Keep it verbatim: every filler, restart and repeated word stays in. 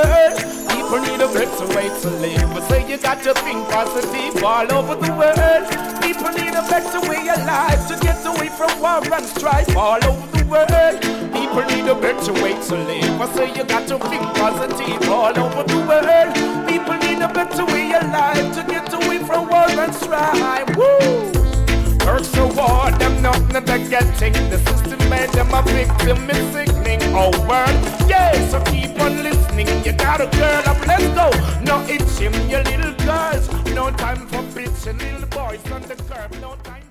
world. People need a better way to live. But say you got to think positive all over the world. People need a better way of life to get away from war and strife all over the world. People need a better way to live. I say you got to think positive all over the world. People need a better way of life to get away from war and strife. Woo! First of all, them nothing they're getting. The system made them a victim, it's sickening. Oh, word, yeah, so keep on listening. You got a girl up, let's go. No itching, you little girls. No time for bitching, little boys on the curb. No time.